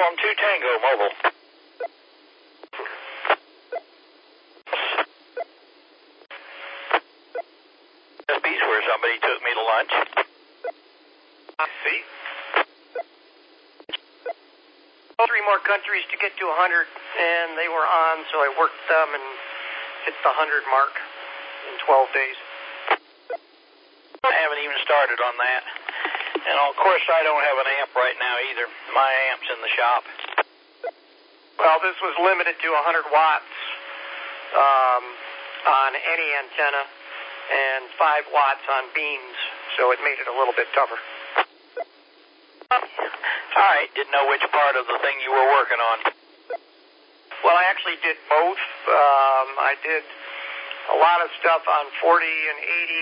Platform 2 Tango Mobile. The beach where somebody took me to lunch. I see. 3 more countries to get to 100, and they were on, so I worked them and hit the 100 mark in 12 days. I haven't even started on that. And of course I don't have an amp right now either. My amp's in the shop. Well, this was limited to 100 watts on any antenna and 5 watts on beams, so it made it a little bit tougher. All right, didn't know which part of the thing you were working on. Well, I actually did both. I did a lot of stuff on 40 and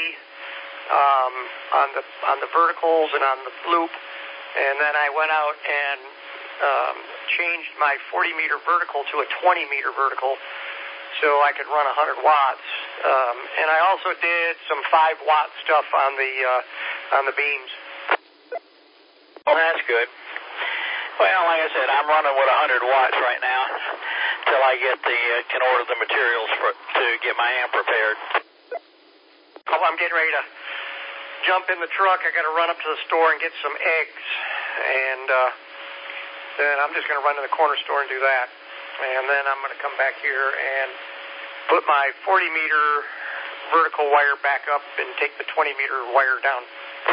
80 on the verticals and on the loop, and then I went out and changed my 40-meter vertical to a 20-meter vertical so I could run 100 watts. And I also did some 5-watt stuff on the beams. Well, that's good. Well, like I said, I'm running with 100 watts right now till I can order the materials to get my amp repaired. Oh, I'm getting ready to jump in the truck. I got to run up to the store and get some eggs, and then I'm just going to run to the corner store and do that. And then I'm going to come back here and put my 40-meter vertical wire back up and take the 20-meter wire down.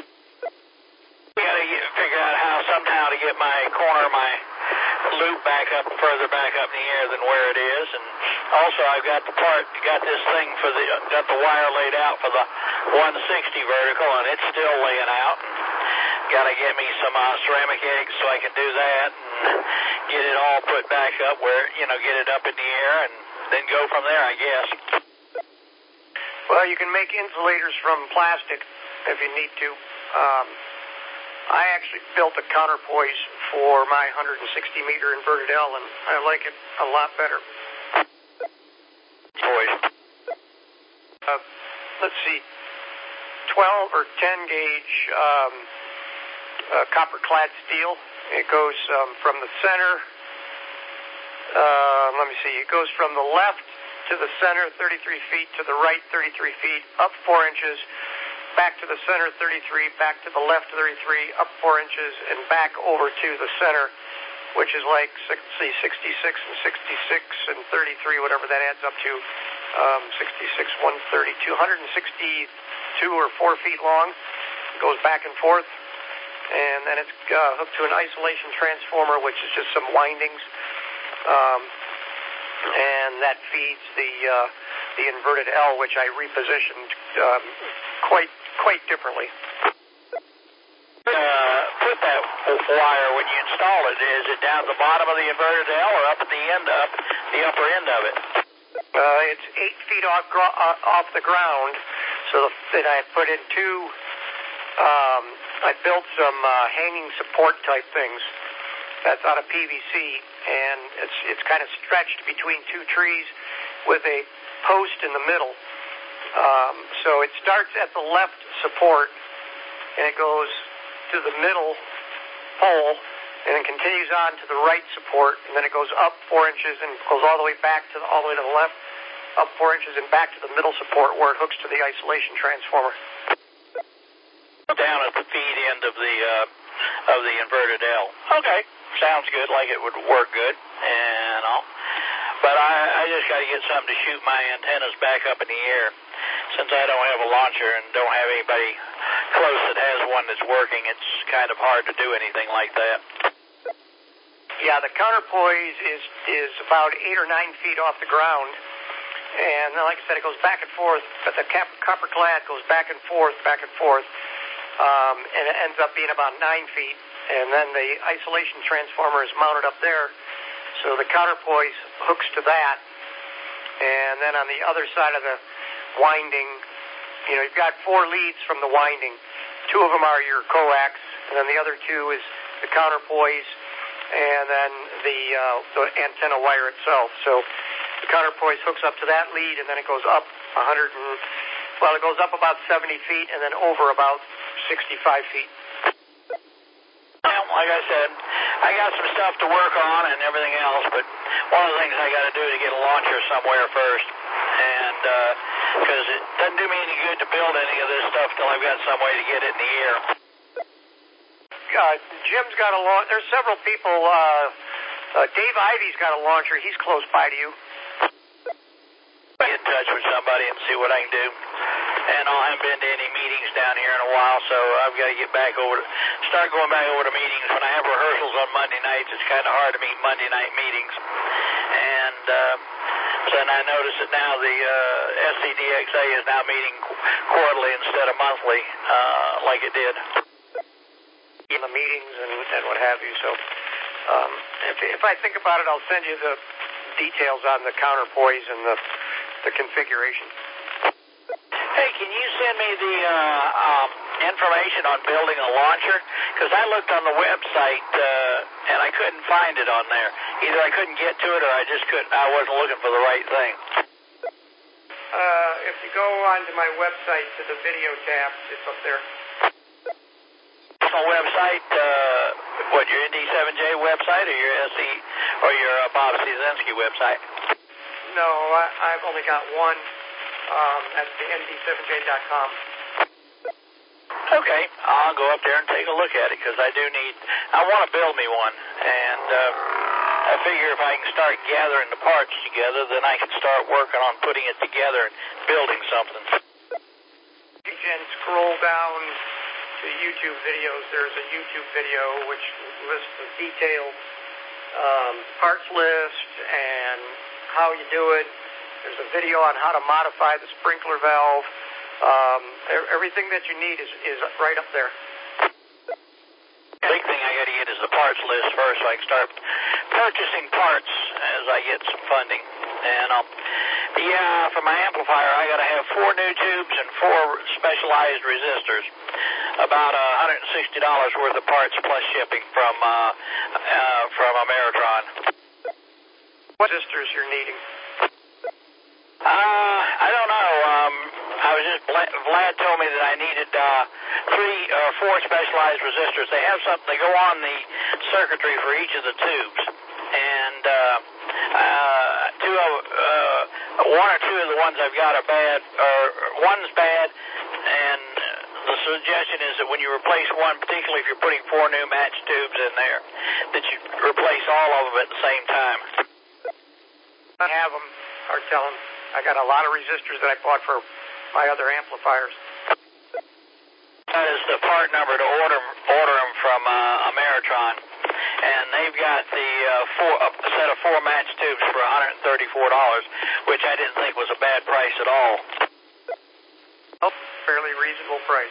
I got to figure out how somehow to get my loop back up, further back up in the air than where it is. And also I've got this thing got the wire laid out for the 160 vertical, and it's still laying out. Got to get me some ceramic eggs so I can do that and get it all put back up where, get it up in the air and then go from there, I guess. Well, you can make insulators from plastic if you need to. I actually built a counterpoise for my 160-meter inverted L, and I like it a lot better. Let's see, 12 or 10 gauge copper-clad steel. It goes from the center, it goes from the left to the center 33 feet, to the right 33 feet, up 4 inches, back to the center 33, back to the left 33, up 4 inches, and back over to the center, which is like 66 and 66 and 33, whatever that adds up to, 66, 132, 162 or 4 feet long. It goes back and forth, and then it's hooked to an isolation transformer, which is just some windings, and that feeds the inverted L, which I repositioned quite differently. Put that wire when you install it. Is it down at the bottom of the inverted L or up at the upper end of it? It's 8 feet off the ground. So that I put in I built some hanging support type things. That's out of PVC, and it's kind of stretched between 2 trees with a post in the middle. So it starts at the left support, and it goes to the middle pole, and then continues on to the right support, and then it goes up 4 inches and goes all the way back all the way to the left, up 4 inches and back to the middle support where it hooks to the isolation transformer. Down at the feed end of the inverted L. Okay, sounds good, like it would work good, and all. But I just got to get something to shoot my antennas back up in the air. Since I don't have a launcher and don't have anybody close that has one that's working, it's kind of hard to do anything like that. Yeah, the counterpoise is about 8 or 9 feet off the ground, and like I said, it goes back and forth, but the copper clad goes back and forth, and it ends up being about 9 feet, and then the isolation transformer is mounted up there, so the counterpoise hooks to that, and then on the other side of the winding, you've got 4 leads from the winding. 2 of them are your coax, and then the other 2 is the counterpoise, and then the antenna wire itself. So the counterpoise hooks up to that lead, and then it goes up it goes up about 70 feet, and then over about 65 feet. Well, like I said, I got some stuff to work on and everything else, but one of the things I got to do is get a launcher somewhere first, and because it doesn't do me any good to build any of this stuff till I've got some way to get it in the air. Jim's got a launcher. There's several people. Dave Ivy's got a launcher. He's close by to you. Get in touch with somebody and see what I can do. And I haven't been to any meetings down here in a while, so I've got to get back start going back over to meetings. When I have rehearsals on Monday nights, it's kind of hard to meet Monday night meetings. And then I noticed that now the SCDXA is now meeting quarterly instead of monthly, like it did. In the meetings and what have you. So if I think about it, I'll send you the details on the counterpoise and the configuration. Hey, can you send me the information on building a launcher? Because I looked on the website and I couldn't find it on there. Either I couldn't get to it or I wasn't looking for the right thing. If you go onto my website to the video tab, it's up there. Website, your ND7J website or your SC or your Bob Ciesinski website? No, I've only got one. That's the ND7J.com. Okay, I'll go up there and take a look at it because I want to build me one, and I figure if I can start gathering the parts together, then I can start working on putting it together and building something. You can scroll down to YouTube videos. There's a YouTube video which lists the detailed parts list and how you do it. There's a video on how to modify the sprinkler valve. Everything that you need is right up there. The big thing I got to get is the parts list first so I can start purchasing parts as I get some funding. And for my amplifier, I got to have 4 new tubes and 4 specialized resistors. About $160 worth of parts plus shipping from Ameritron. What resistors you're needing? I don't know. Vlad told me that I needed 3 or 4 specialized resistors. They have something. They go on the circuitry for each of the tubes, and 1 or 2 of the ones I've got are bad, or one's bad, and the suggestion is that when you replace one, particularly if you're putting 4 new match tubes in there, that you replace all of them at the same time. I have them, or tell them. I got a lot of resistors that I bought for my other amplifiers. That is the part number to order them from Ameritron, and they've got the a set of 4 match tubes for $134, which I didn't think was a bad price at all. Oh, fairly reasonable price.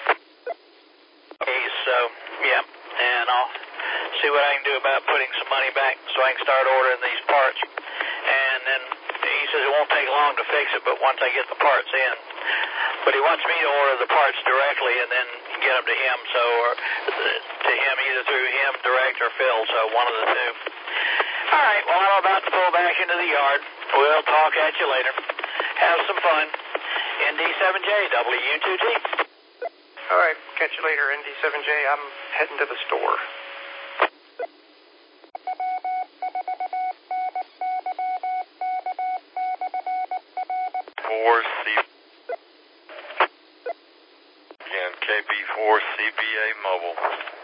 Okay, so yeah, and I'll see what I can do about putting some money back so I can start ordering these parts, and then. He says it won't take long to fix it, but once I get the parts in. But he wants me to order the parts directly and then get them to him, either through him direct or Phil, so one of the two. All right, well, I'm about to pull back into the yard. We'll talk at you later. Have some fun. ND7J, W2T. All right, catch you later, ND7J. I'm heading to the store. KB4 CBA Mobile.